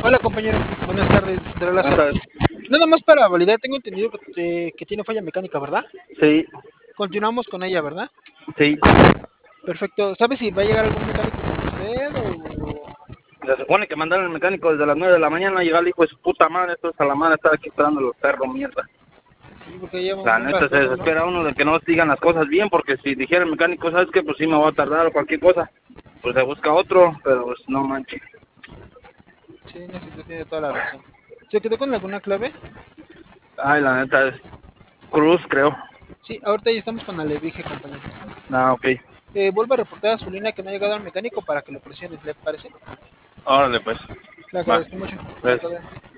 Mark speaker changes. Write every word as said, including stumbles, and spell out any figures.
Speaker 1: Hola compañero, buenas tardes, de
Speaker 2: Buenas
Speaker 1: Lázaro.
Speaker 2: tardes.
Speaker 1: Nada más para validar, tengo entendido que, te- que tiene falla mecánica, ¿verdad?
Speaker 2: Sí,
Speaker 1: Continuamos con ella, ¿verdad?
Speaker 2: sí.
Speaker 1: Perfecto. ¿Sabes si va a llegar algún mecánico con usted o...?
Speaker 2: Se supone que mandaron el mecánico desde las nueve de la mañana, llega el hijo de su puta madre, esto es a la madre, estar aquí esperando los perros, mierda.
Speaker 1: Sí, porque lleva un
Speaker 2: La
Speaker 1: buen
Speaker 2: neta se
Speaker 1: rato, ¿no?
Speaker 2: desespera uno de que no digan las cosas bien, porque si dijera el mecánico, ¿sabes qué? Pues sí me va a tardar o cualquier cosa. Pues se busca otro, pero pues no manches.
Speaker 1: Sí, en eso usted tiene toda la razón. ¿Se quedó con alguna clave?
Speaker 2: Ay, la neta es Cruz, creo.
Speaker 1: Sí, ahorita ya estamos con Alebrije, compañero.
Speaker 2: Ah, ok.
Speaker 1: Eh, vuelve a reportar a su línea que no ha llegado al mecánico para que lo presione, ¿le parece?
Speaker 2: Órale, pues.
Speaker 1: Le
Speaker 2: Va.
Speaker 1: agradezco mucho.
Speaker 2: Pues.
Speaker 1: Hasta luego.